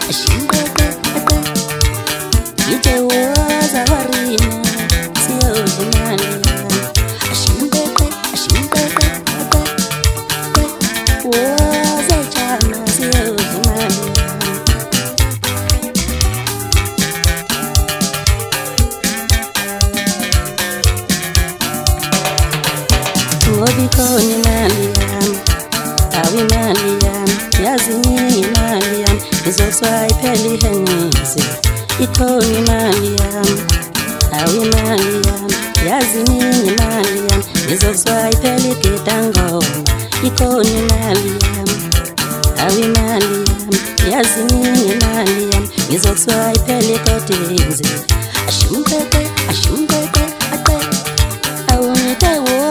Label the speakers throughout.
Speaker 1: Ikoni Maliam, awi Maliam, yazini Maliam, izoswa ipeli henisi. Ikoni Maliam, awi Maliam, yazini Maliam, izoswa ipeli kitangoma. Ikoni Maliam, awi Maliam, yazini Maliam, izoswa ipeli kotizi. Ashungeke, ashungeke, ate, awunite wo.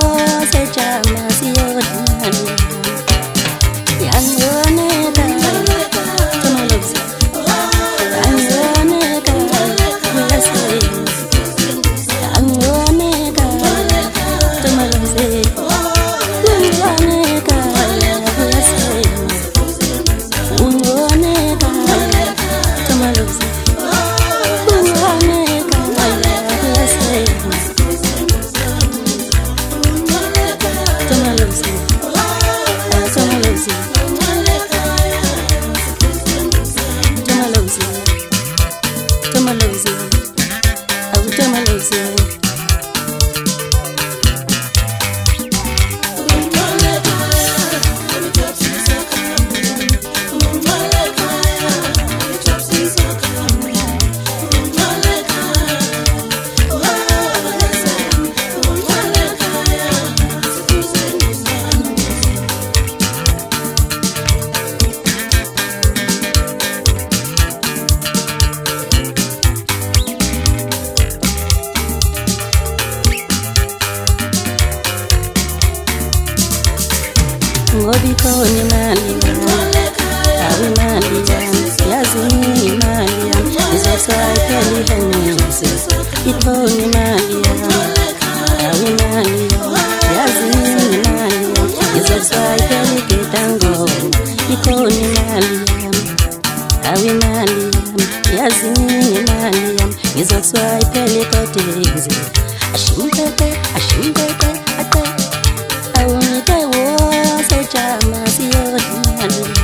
Speaker 1: Ikoni Maliam, awi Maliam, yazini Maliam, izoswa ipeli henisi. Ikoni Maliam, awi Maliam, yazini Maliam, izoswa ipeli kitangoma. Ikoni Maliam, awi Maliam, yazini Maliam, izoswa ipeli kotizi. Ashungeke, ashungeke, ate, awunite wo. Chama siyo